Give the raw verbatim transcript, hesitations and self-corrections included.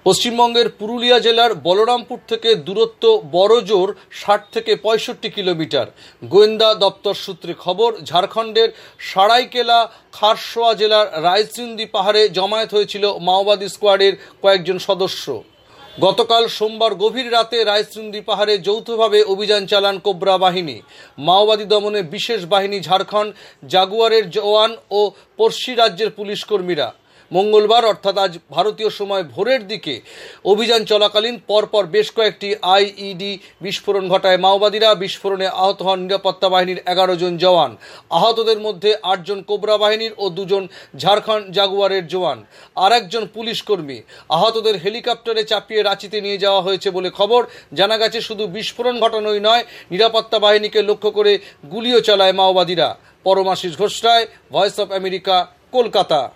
পশ্চিমবঙ্গের পুরুলিয়া জেলার বলরামপুর থেকে দূরত্ব বড়জোর ষাট থেকে পঁয়ষট্টি কিলোমিটার। গোয়েন্দা দপ্তর সূত্রে খবর, ঝাড়খণ্ডের সারাইকেলা খারসোয়া জেলার রায়চুন্দি পাহাড়ে জমায়েত হয়েছিল মাওবাদী স্কোয়াডের কয়েকজন সদস্য। গতকাল সোমবার গভীর রাতে রায়চুন্দি পাহাড়ে যৌথভাবে অভিযান চালান কোবরা বাহিনী। মাওবাদী দমনে বিশেষ বাহিনী, ঝাড়খণ্ড জাগুয়ারের জওয়ান ও পড়শি রাজ্যের পুলিশ কর্মীরা। মঙ্গলবার অর্থাৎ আজ ভারতীয় সময় ভোরের দিকে অভিযান চলাকালীন পরপর বেশ কয়েকটি আইইডি বিস্ফোরণ ঘটায় মাওবাদীরা। বিস্ফোরণে আহত হন নিরাপত্তা বাহিনীর এগারো জন জওয়ান। আহতদের মধ্যে আটজন কোবরা বাহিনীর ও দুজন ঝাড়খণ্ড জাগুয়ারের জওয়ান, আর একজন পুলিশ কর্মী। আহতদের হেলিকপ্টারে চাপিয়ে রাঁচিতে নিয়ে যাওয়া হয়েছে বলে খবর। জানা গেছে, শুধু বিস্ফোরণ ঘটানোই নয়, নিরাপত্তা বাহিনীকে লক্ষ্য করে গুলিও চালায় মাওবাদীরা। Paramashis Ghosh Roy, voice of America, Kolkata.